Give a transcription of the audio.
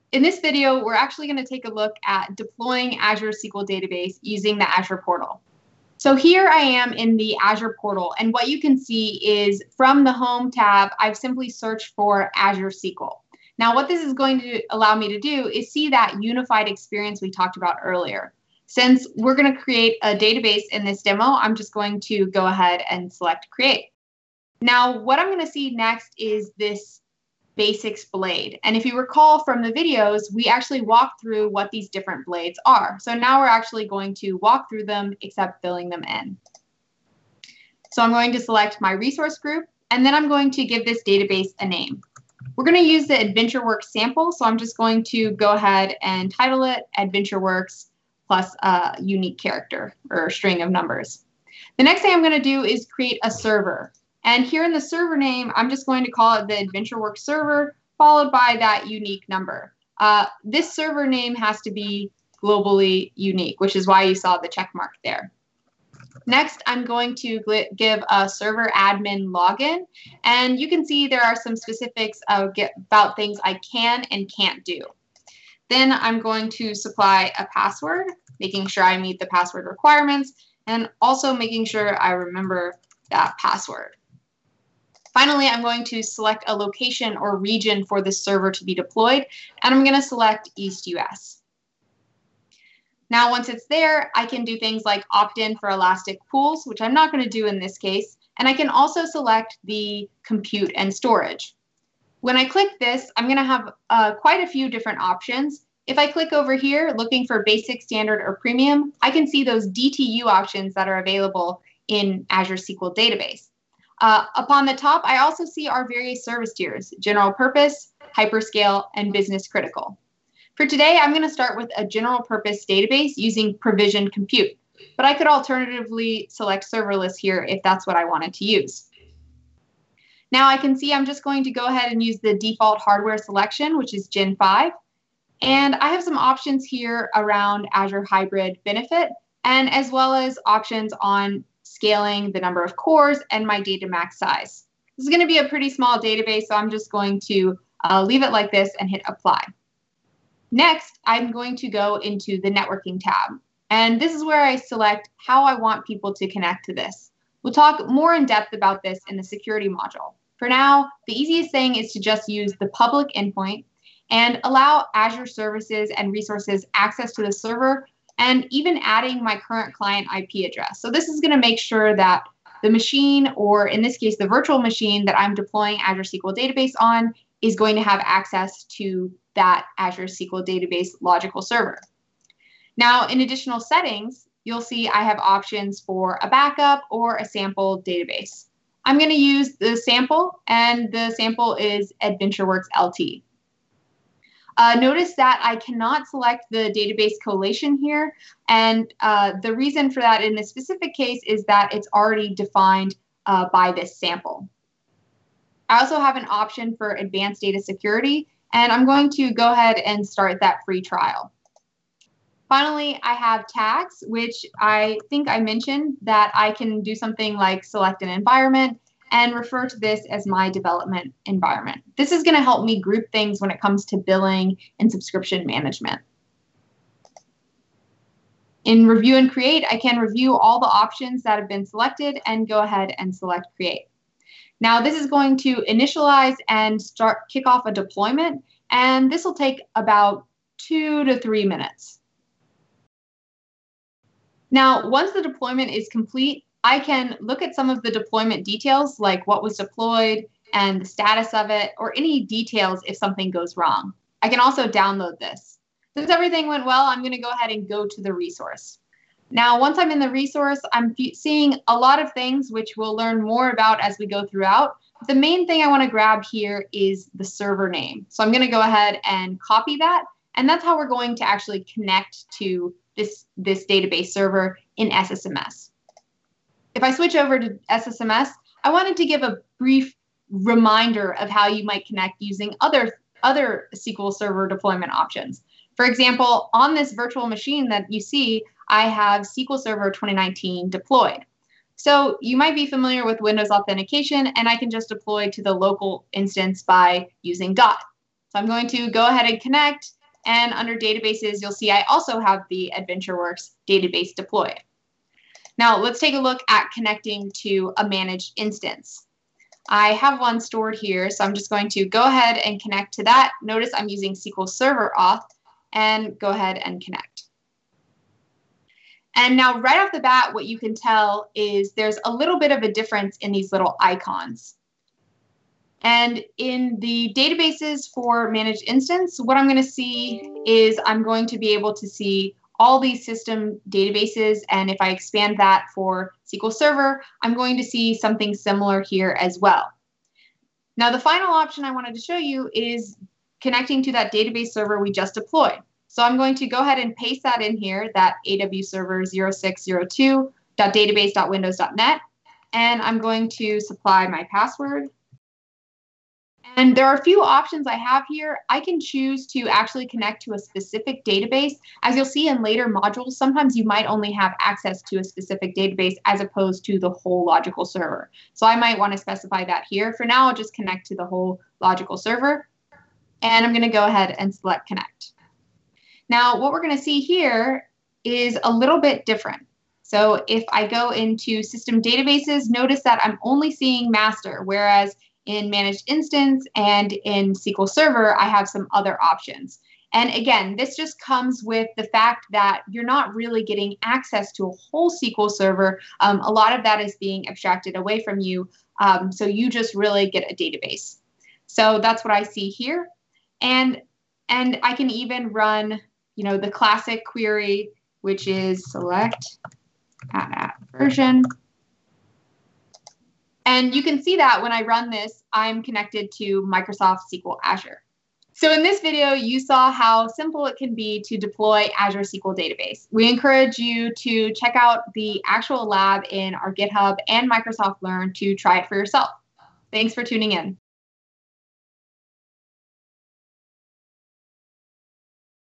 In this video, we're actually going to take a look at deploying Azure SQL Database using the Azure portal. So here I am in the Azure portal, and what you can see is from the Home tab, I've simply searched for Azure SQL. Now, what this is going to allow me to do is see that unified experience we talked about earlier. Since we're going to create a database in this demo, I'm just going to go ahead and select Create. Now, what I'm going to see next is this basics blade. And if you recall from the videos, we actually walked through what these different blades are. So now we're actually going to walk through them except filling them in. So I'm going to select my resource group, and then I'm going to give this database a name. We're going to use the AdventureWorks sample, so I'm just going to go ahead and title it AdventureWorks plus a unique character or string of numbers. The next thing I'm going to do is create a server. And here in the server name, I'm just going to call it the AdventureWorks server, followed by that unique number. This server name has to be globally unique, which is why you saw the check mark there. Next, I'm going to give a server admin login, and you can see there are some specifics about things I can and can't do. Then I'm going to supply a password, making sure I meet the password requirements, and also making sure I remember that password. Finally, I'm going to select a location or region for this server to be deployed, and I'm going to select East US. Now, once it's there, I can do things like opt-in for Elastic Pools, which I'm not going to do in this case, and I can also select the compute and storage. When I click this, I'm going to have quite a few different options. If I click over here, looking for basic, standard, or premium, I can see those DTU options that are available in Azure SQL Database. Upon the top, I also see our various service tiers: general purpose, hyperscale, and business critical. For today, I'm going to start with a general purpose database using provisioned compute, but I could alternatively select serverless here if that's what I wanted to use. Now I can see I'm just going to go ahead and use the default hardware selection, which is Gen 5. And I have some options here around Azure Hybrid Benefit, and as well as options on scaling the number of cores and my data max size. This is going to be a pretty small database, so I'm just going to leave it like this and hit apply. Next, I'm going to go into the networking tab, and this is where I select how I want people to connect to this. We'll talk more in depth about this in the security module. For now, the easiest thing is to just use the public endpoint and allow Azure services and resources access to the server, and even adding my current client IP address. So this is going to make sure that the machine, or in this case, the virtual machine that I'm deploying Azure SQL Database on, is going to have access to that Azure SQL Database logical server. Now, in additional settings, you'll see I have options for a backup or a sample database. I'm going to use the sample, and the sample is AdventureWorks LT. Notice that I cannot select the database collation here, and the reason for that in this specific case is that it's already defined by this sample. I also have an option for advanced data security, and I'm going to go ahead and start that free trial. Finally, I have tags, which I think I mentioned that I can do something like select an environment and refer to this as my development environment. This is going to help me group things when it comes to billing and subscription management. In Review and Create, I can review all the options that have been selected and go ahead and select Create. Now, this is going to initialize and kick off a deployment, and this will take about 2 to 3 minutes. Now, once the deployment is complete, I can look at some of the deployment details, like what was deployed and the status of it, or any details if something goes wrong. I can also download this. Since everything went well, I'm going to go ahead and go to the resource. Now, once I'm in the resource, I'm seeing a lot of things which we'll learn more about as we go throughout. The main thing I want to grab here is the server name. So I'm going to go ahead and copy that, and that's how we're going to actually connect to this database server in SSMS. If I switch over to SSMS, I wanted to give a brief reminder of how you might connect using other SQL Server deployment options. For example, on this virtual machine that you see, I have SQL Server 2019 deployed. So you might be familiar with Windows authentication, and I can just deploy to the local instance by using dot. So I'm going to go ahead and connect, And under databases, you'll see I also have the AdventureWorks database deployed. Now let's take a look at connecting to a managed instance. I have one stored here, so I'm just going to go ahead and connect to that. Notice I'm using SQL Server auth and go ahead and connect. And now right off the bat, what you can tell is there's a little bit of a difference in these little icons. And in the databases for managed instance, what I'm going to see is I'm going to be able to see all these system databases. And if I expand that for SQL Server, I'm going to see something similar here as well. Now, the final option I wanted to show you is connecting to that database server we just deployed. So I'm going to go ahead and paste that in here, that AW server 0602.database.windows.net, and I'm going to supply my password. And there are a few options I have here. I can choose to actually connect to a specific database. As you'll see in later modules, sometimes you might only have access to a specific database as opposed to the whole logical server. So I might want to specify that here. For now, I'll just connect to the whole logical server. And I'm going to go ahead and select connect. Now, what we're going to see here is a little bit different. So if I go into system databases, notice that I'm only seeing master, whereas in managed instance and in SQL Server, I have some other options. And again, this just comes with the fact that you're not really getting access to a whole SQL Server. A lot of that is being abstracted away from you. So you just really get a database. So that's what I see here. And I can even run, the classic query, which is select add version. And you can see that when I run this, I'm connected to Microsoft SQL Azure. So in this video, you saw how simple it can be to deploy Azure SQL Database. We encourage you to check out the actual lab in our GitHub and Microsoft Learn to try it for yourself. Thanks for tuning in.